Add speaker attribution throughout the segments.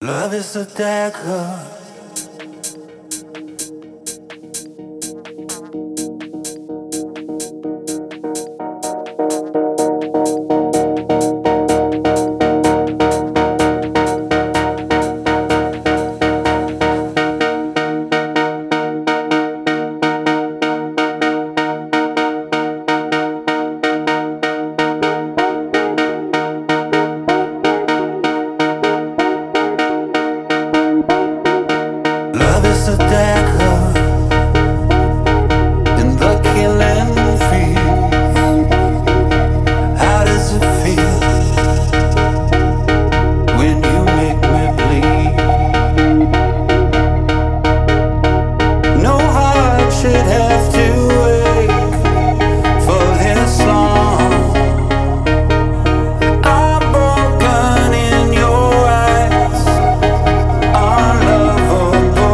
Speaker 1: Love is a dagger. Love is a dagger in the killing field. How does it feel when you make me bleed? No heart should have to wait for this long. I'm broken in your eyes, unlovable.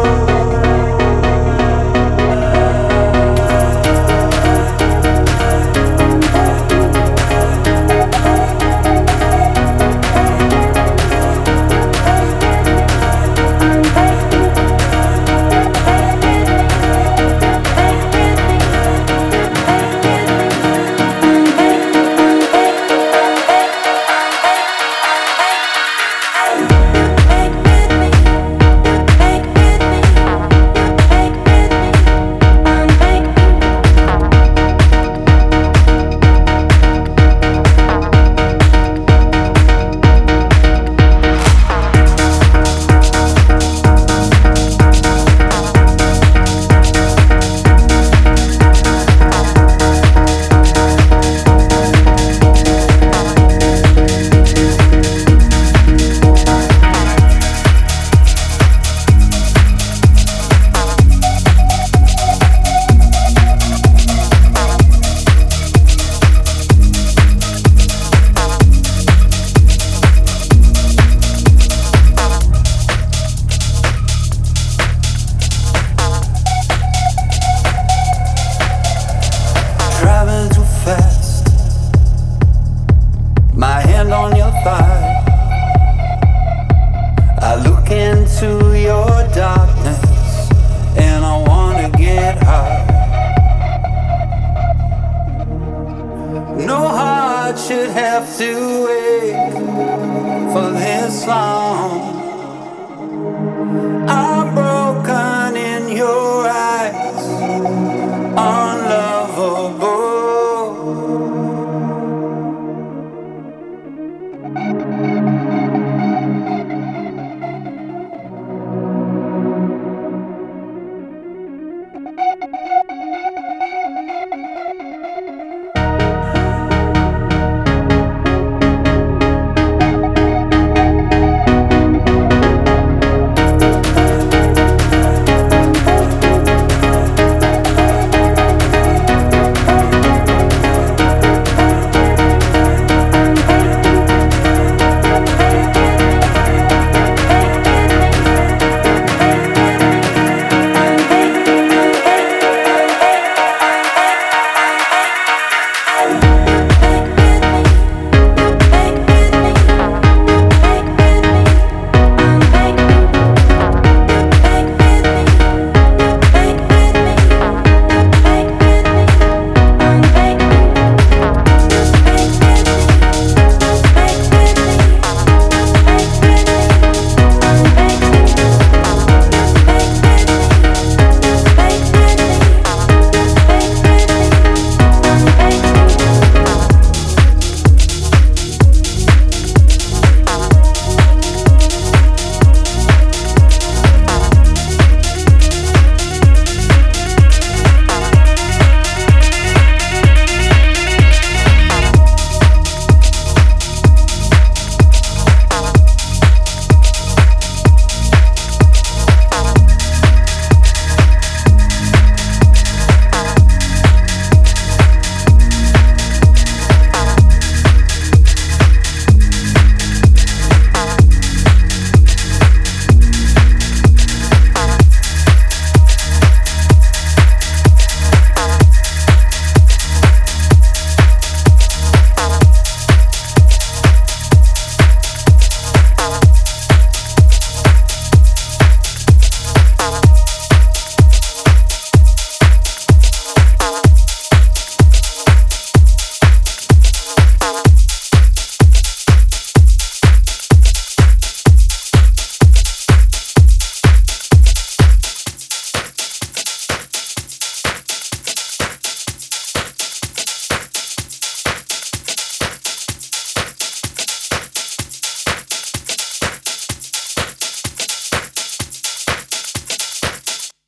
Speaker 1: Driving too fast, my hand on your thigh. I look into your darkness and I wanna get high. No heart should have to wait for this long.